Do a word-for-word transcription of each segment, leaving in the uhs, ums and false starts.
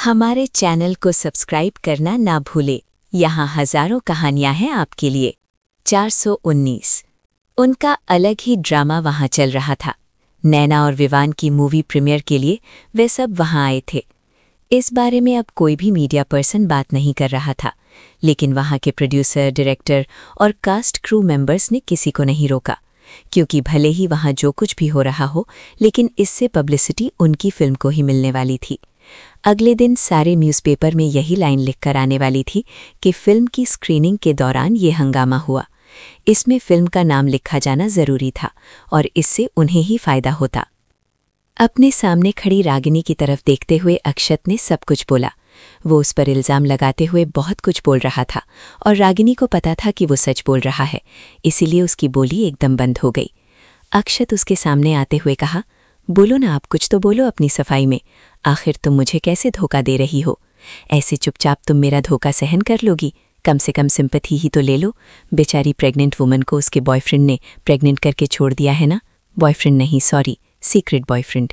हमारे चैनल को सब्सक्राइब करना ना भूले। यहाँ हजारों कहानियां हैं आपके लिए। चार सौ उन्नीस। उनका अलग ही ड्रामा वहाँ चल रहा था। नैना और विवान की मूवी प्रीमियर के लिए वे सब वहाँ आए थे। इस बारे में अब कोई भी मीडिया पर्सन बात नहीं कर रहा था, लेकिन वहाँ के प्रोड्यूसर, डायरेक्टर और कास्ट क्रू मेंबर्स ने किसी को नहीं रोका, क्योंकि भले ही वहाँ जो कुछ भी हो रहा हो, लेकिन इससे पब्लिसिटी उनकी फिल्म को ही मिलने वाली थी। अगले दिन सारे न्यूज़पेपर में यही लाइन लिखकर आने वाली थी कि फिल्म की स्क्रीनिंग के दौरान ये हंगामा हुआ। इसमें फिल्म का नाम लिखा जाना ज़रूरी था और इससे उन्हें ही फ़ायदा होता। अपने सामने खड़ी रागिनी की तरफ देखते हुए अक्षत ने सब कुछ बोला। वो उस पर इल्ज़ाम लगाते हुए बहुत कुछ बोल रहा था और रागिनी को पता था कि वो सच बोल रहा है, इसीलिए उसकी बोली एकदम बंद हो गई। अक्षत उसके सामने आते हुए कहा, बोलो ना, आप कुछ तो बोलो अपनी सफाई में। आखिर तुम मुझे कैसे धोखा दे रही हो? ऐसे चुपचाप तुम मेरा धोखा सहन कर लोगी? कम से कम सिंपैथी ही तो ले लो। बेचारी प्रेग्नेंट वुमन को उसके बॉयफ्रेंड ने प्रेग्नेंट करके छोड़ दिया है ना। बॉयफ्रेंड नहीं, सॉरी, सीक्रेट बॉयफ्रेंड।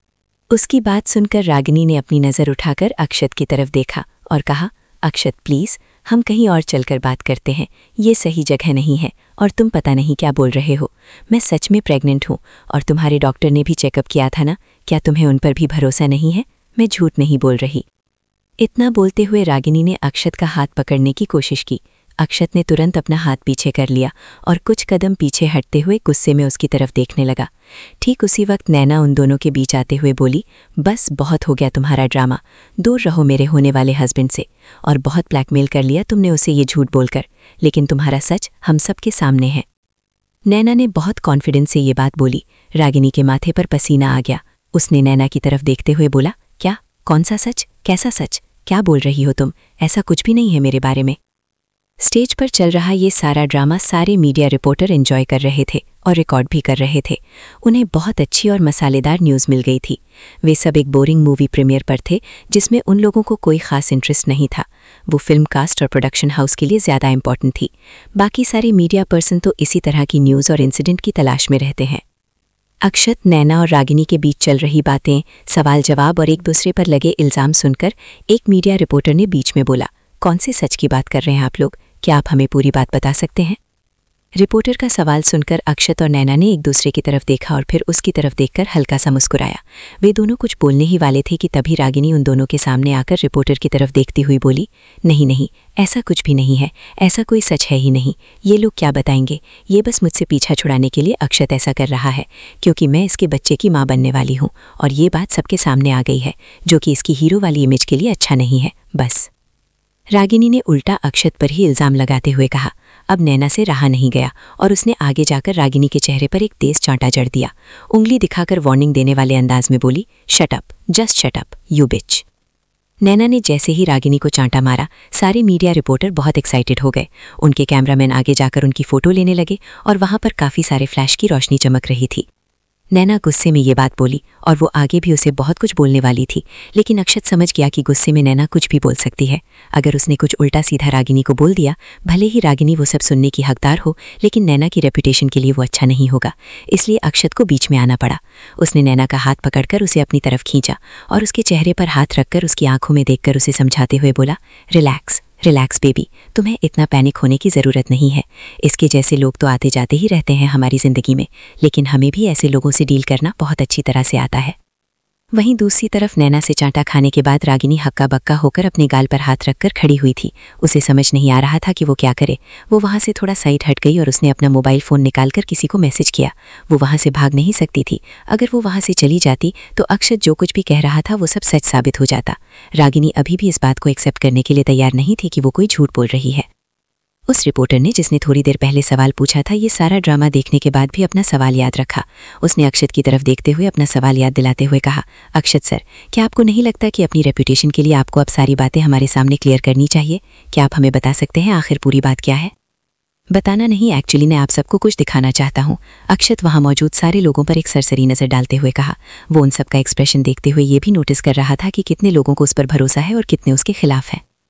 उसकी बात सुनकर रागिनी ने अपनी नज़र उठाकर अक्षत की तरफ देखा और कहा, अक्षत प्लीज़, हम कहीं और चलकर बात करते हैं। ये सही जगह नहीं है और तुम पता नहीं क्या बोल रहे हो। मैं सच में प्रेग्नेंट हूँ और तुम्हारे डॉक्टर ने भी चेकअप किया था ना। क्या तुम्हें उन पर भी भरोसा नहीं है? मैं झूठ नहीं बोल रही। इतना बोलते हुए रागिनी ने अक्षत का हाथ पकड़ने की कोशिश की। अक्षत ने तुरंत अपना हाथ पीछे कर लिया और कुछ कदम पीछे हटते हुए गुस्से में उसकी तरफ देखने लगा। ठीक उसी वक्त नैना उन दोनों के बीच आते हुए बोली, बस बहुत हो गया तुम्हारा ड्रामा। दूर रहो मेरे होने वाले हस्बैंड से। और बहुत ब्लैकमेल कर लिया तुमने उसे ये झूठ बोलकर, लेकिन तुम्हारा सच हम सबके सामने है। नैना ने बहुत कॉन्फिडेंस से ये बात बोली। रागिनी के माथे पर पसीना आ गया। उसने नैना की तरफ देखते हुए बोला, क्या? कौन सा सच? कैसा सच? क्या बोल रही हो तुम? ऐसा कुछ भी नहीं है मेरे बारे में। स्टेज पर चल रहा ये सारा ड्रामा सारे मीडिया रिपोर्टर एंजॉय कर रहे थे और रिकॉर्ड भी कर रहे थे। उन्हें बहुत अच्छी और मसालेदार न्यूज़ मिल गई थी। वे सब एक बोरिंग मूवी प्रीमियर पर थे जिसमें उन लोगों को कोई खास इंटरेस्ट नहीं था। वो फिल्म कास्ट और प्रोडक्शन हाउस के लिए ज़्यादा इंपॉर्टेंट थी। बाकी सारे मीडिया पर्सन तो इसी तरह की न्यूज़ और इंसिडेंट की तलाश में रहते हैं। अक्षत, नैना और रागिनी के बीच चल रही बातें, सवाल जवाब और एक दूसरे पर लगे इल्ज़ाम सुनकर एक मीडिया रिपोर्टर ने बीच में बोला, कौन से सच की बात कर रहे हैं आप लोग? क्या आप हमें पूरी बात बता सकते हैं? रिपोर्टर का सवाल सुनकर अक्षत और नैना ने एक दूसरे की तरफ देखा और फिर उसकी तरफ देखकर हल्का सा मुस्कुराया। वे दोनों कुछ बोलने ही वाले थे कि तभी रागिनी उन दोनों के सामने आकर रिपोर्टर की तरफ देखती हुई बोली, नहीं नहीं, ऐसा कुछ भी नहीं है। ऐसा कोई सच है ही नहीं। ये लोग क्या बताएंगे? ये बस मुझसे पीछा छुड़ाने के लिए अक्षत ऐसा कर रहा है, क्योंकि मैं इसके बच्चे की माँ बनने वाली हूँ और ये बात सबके सामने आ गई है, जो कि इसकी हीरो वाली इमेज के लिए अच्छा नहीं है। बस। रागिनी ने उल्टा अक्षत पर ही इल्ज़ाम लगाते हुए कहा। अब नैना से रहा नहीं गया और उसने आगे जाकर रागिनी के चेहरे पर एक तेज चांटा जड़ दिया। उंगली दिखाकर वार्निंग देने वाले अंदाज में बोली, shut up, just shut up, you bitch. Naina ने जैसे ही रागिनी को चांटा मारा, सारे मीडिया रिपोर्टर बहुत एक्साइटेड हो गए। उनके कैमरामैन आगे जाकर उनकी फ़ोटो लेने लगे और वहाँ पर काफ़ी सारे फ्लैश की रोशनी चमक रही थी। नैना गुस्से में ये बात बोली और वो आगे भी उसे बहुत कुछ बोलने वाली थी, लेकिन अक्षत समझ गया कि गुस्से में नैना कुछ भी बोल सकती है। अगर उसने कुछ उल्टा सीधा रागिनी को बोल दिया, भले ही रागिनी वो सब सुनने की हकदार हो, लेकिन नैना की रेपुटेशन के लिए वो अच्छा नहीं होगा। इसलिए अक्षत को बीच में आना पड़ा। उसने नैना का हाथ पकड़कर उसे अपनी तरफ खींचा और उसके चेहरे पर हाथ रखकर उसकी आंखों में देखकर उसे समझाते हुए बोला, रिलैक्स रिलैक्स बेबी, तुम्हें इतना पैनिक होने की ज़रूरत नहीं है। इसके जैसे लोग तो आते जाते ही रहते हैं हमारी ज़िंदगी में, लेकिन हमें भी ऐसे लोगों से डील करना बहुत अच्छी तरह से आता है। वहीं दूसरी तरफ नैना से चांटा खाने के बाद रागिनी हक्का बक्का होकर अपने गाल पर हाथ रखकर खड़ी हुई थी। उसे समझ नहीं आ रहा था कि वो क्या करे। वो वहाँ से थोड़ा साइड हट गई और उसने अपना मोबाइल फ़ोन निकालकर किसी को मैसेज किया। वो वहाँ से भाग नहीं सकती थी। अगर वो वहाँ से चली जाती तो अक्षत जो कुछ भी कह रहा था वो सब सच साबित हो जाता। रागिनी अभी भी इस बात को एक्सेप्ट करने के लिए तैयार नहीं थी कि वो कोई झूठ बोल रही है। उस रिपोर्टर ने, जिसने थोड़ी देर पहले सवाल पूछा था, ये सारा ड्रामा देखने के बाद भी अपना सवाल याद रखा। उसने अक्षत की तरफ देखते हुए अपना सवाल याद दिलाते हुए कहा, अक्षत सर, क्या आपको नहीं लगता कि अपनी रेपुटेशन के लिए आपको अब सारी बातें हमारे सामने क्लियर करनी चाहिए? क्या आप हमें बता सकते हैं आखिर पूरी बात क्या है? बताना नहीं, एक्चुअली मैं आप सबको कुछ दिखाना चाहता हूँ। अक्षत वहाँ मौजूद सारे लोगों पर एक सरसरी नज़र डालते हुए कहा। वो उन सबका एक्सप्रेशन देखते हुए ये भी नोटिस कर रहा था कि कितने लोगों को उस पर भरोसा है और कितने उसके खिलाफ है।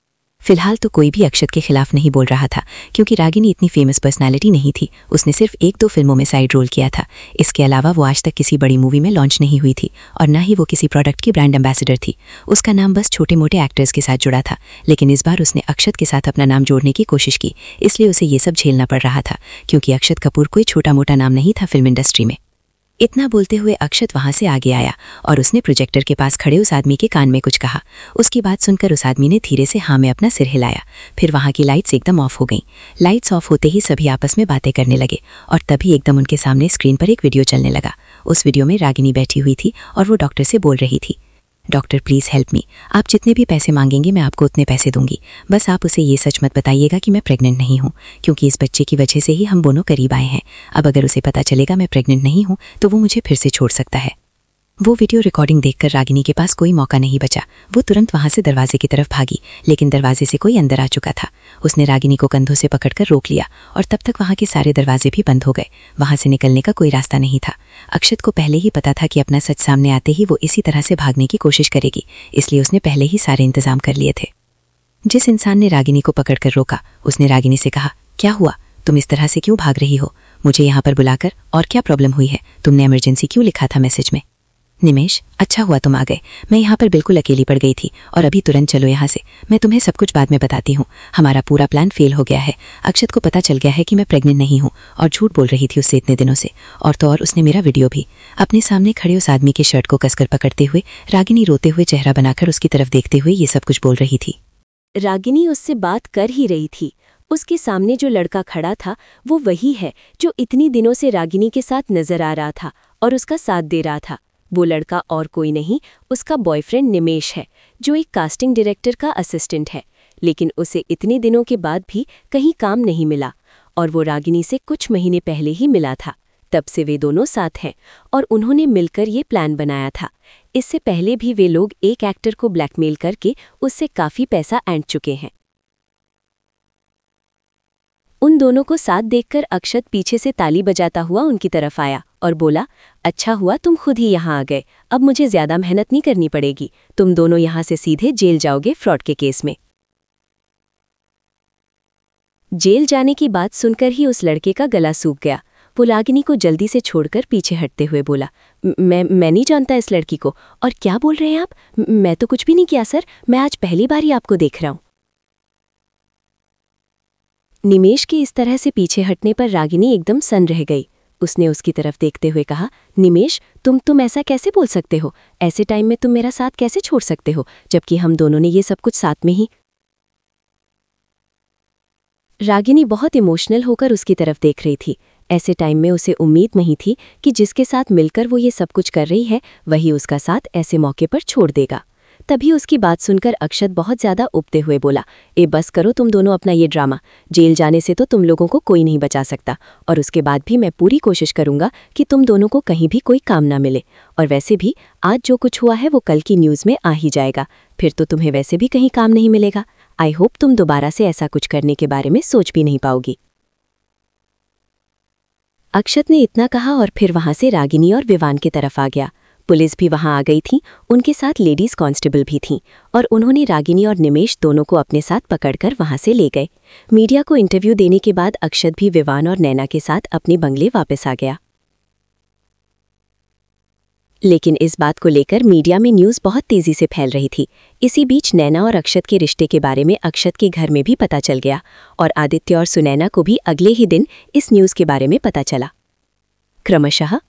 फिलहाल तो कोई भी अक्षत के खिलाफ नहीं बोल रहा था, क्योंकि रागिनी इतनी फेमस पर्सनालिटी नहीं थी। उसने सिर्फ एक दो फिल्मों में साइड रोल किया था। इसके अलावा वो आज तक किसी बड़ी मूवी में लॉन्च नहीं हुई थी और ना ही वो किसी प्रोडक्ट की ब्रांड एम्बेसडर थी। उसका नाम बस छोटे मोटे एक्टर्स के साथ जुड़ा था, लेकिन इस बार उसने अक्षत के साथ अपना नाम जोड़ने की कोशिश की, इसलिए उसे ये सब झेलना पड़ रहा था, क्योंकि अक्षत कपूर कोई छोटा मोटा नाम नहीं था फिल्म इंडस्ट्री में। इतना बोलते हुए अक्षत वहां से आगे आया और उसने प्रोजेक्टर के पास खड़े उस आदमी के कान में कुछ कहा। उसकी बात सुनकर उस आदमी ने धीरे से हाँ में अपना सिर हिलाया। फिर वहां की लाइट्स एकदम ऑफ हो गईं। लाइट्स ऑफ होते ही सभी आपस में बातें करने लगे और तभी एकदम उनके सामने स्क्रीन पर एक वीडियो चलने लगा। उस वीडियो में रागिनी बैठी हुई थी और वो डॉक्टर से बोल रही थी, डॉक्टर प्लीज़ हेल्प मी, आप जितने भी पैसे मांगेंगे मैं आपको उतने पैसे दूंगी, बस आप उसे ये सच मत बताइएगा कि मैं प्रेग्नेंट नहीं हूँ, क्योंकि इस बच्चे की वजह से ही हम दोनों करीब आए हैं। अब अगर उसे पता चलेगा मैं प्रेग्नेंट नहीं हूँ तो वो मुझे फिर से छोड़ सकता है। वो वीडियो रिकॉर्डिंग देखकर रागिनी के पास कोई मौका नहीं बचा। वो तुरंत वहां से दरवाजे की तरफ भागी, लेकिन दरवाजे से कोई अंदर आ चुका था। उसने रागिनी को कंधों से पकड़कर रोक लिया और तब तक वहां के सारे दरवाजे भी बंद हो गए। वहां से निकलने का कोई रास्ता नहीं था। अक्षत को पहले ही पता था कि अपना सच सामने आते ही वो इसी तरह से भागने की कोशिश करेगी, इसलिए उसने पहले ही सारे इंतजाम कर लिए थे। जिस इंसान ने रागिनी को पकड़कर रोका, उसने रागिनी से कहा, क्या हुआ, तुम इस तरह से क्यों भाग रही हो? मुझे यहाँ पर बुलाकर और क्या प्रॉब्लम हुई है? तुमने इमरजेंसी क्यों लिखा था मैसेज में? निमेश, अच्छा हुआ तुम आ गए। मैं यहाँ पर बिल्कुल अकेली पड़ गई थी और अभी तुरंत चलो यहाँ से। मैं तुम्हें सब कुछ बाद में बताती हूँ। हमारा पूरा प्लान फेल हो गया है। अक्षत को पता चल गया है कि मैं प्रेग्नेंट नहीं हूँ और झूठ बोल रही थी उससे इतने दिनों से। और तो और उसने मेरा वीडियो भी। अपने सामने खड़े उस आदमी के शर्ट को कसकर पकड़ते हुए रागिनी रोते हुए चेहरा बनाकर उसकी तरफ देखते हुए ये सब कुछ बोल रही थी। रागिनी उससे बात कर ही रही थी। उसके सामने जो लड़का खड़ा था वो वही है जो इतनी दिनों से रागिनी के साथ नजर आ रहा था और उसका साथ दे रहा था। वो लड़का और कोई नहीं, उसका बॉयफ्रेंड निमेश है, जो एक कास्टिंग डायरेक्टर का असिस्टेंट है। लेकिन उसे इतने दिनों के बाद भी कहीं काम नहीं मिला और वो रागिनी से कुछ महीने पहले ही मिला था। तब से वे दोनों साथ हैं और उन्होंने मिलकर ये प्लान बनाया था। इससे पहले भी वे लोग एक एक्टर को ब्लैकमेल करके उससे काफ़ी पैसा ऐंठ चुके हैं। उन दोनों को साथ देखकर अक्षत पीछे से ताली बजाता हुआ उनकी तरफ आया और बोला, अच्छा हुआ तुम खुद ही यहाँ आ गए, अब मुझे ज्यादा मेहनत नहीं करनी पड़ेगी। तुम दोनों यहाँ से सीधे जेल जाओगे फ्रॉड के केस में। जेल जाने की बात सुनकर ही उस लड़के का गला सूख गया। वो रागिनी को जल्दी से छोड़कर पीछे हटते हुए बोला, मैं मैं नहीं जानता इस लड़की को। और क्या बोल रहे हैं आप? मैं तो कुछ भी नहीं किया सर, मैं आज पहली बार ही आपको देख रहा हूँ। निमेश के इस तरह से पीछे हटने पर रागिनी एकदम सन्न रह गई। उसने उसकी तरफ देखते हुए कहा, निमेश तुम तुम ऐसा कैसे बोल सकते हो? ऐसे टाइम में तुम मेरा साथ कैसे छोड़ सकते हो, जबकि हम दोनों ने ये सब कुछ साथ में ही। रागिनी बहुत इमोशनल होकर उसकी तरफ देख रही थी। ऐसे टाइम में उसे उम्मीद नहीं थी कि जिसके साथ मिलकर वो ये सब कुछ कर रही है वही उसका साथ ऐसे मौके पर छोड़ देगा। तभी उसकी बात सुनकर अक्षत बहुत ज्यादा उबते हुए बोला, ए बस करो तुम दोनों अपना ये ड्रामा। जेल जाने से तो तुम लोगों को कोई नहीं बचा सकता और उसके बाद भी मैं पूरी कोशिश करूंगा कि तुम दोनों को कहीं भी कोई काम ना मिले। और वैसे भी आज जो कुछ हुआ है वो कल की न्यूज़ में आ ही जाएगा, फिर तो तुम्हें वैसे भी कहीं काम नहीं मिलेगा। आई होप तुम दोबारा से ऐसा कुछ करने के बारे में सोच भी नहीं पाओगी। अक्षत ने इतना कहा और फिर वहां से रागिनी और विवान की तरफ आ गया। पुलिस भी वहां आ गई थी, उनके साथ लेडीज कांस्टेबल भी थीं और उन्होंने रागिनी और निमेश दोनों को अपने साथ पकड़कर वहां से ले गए। मीडिया को इंटरव्यू देने के बाद अक्षत भी विवान और नैना के साथ अपने बंगले वापस आ गया। लेकिन इस बात को लेकर मीडिया में न्यूज़ बहुत तेजी से फैल रही थी। इसी बीच नैना और अक्षत के रिश्ते के बारे में अक्षत के घर में भी पता चल गया और आदित्य और सुनैना को भी अगले ही दिन इस न्यूज़ के बारे में पता चला। क्रमशः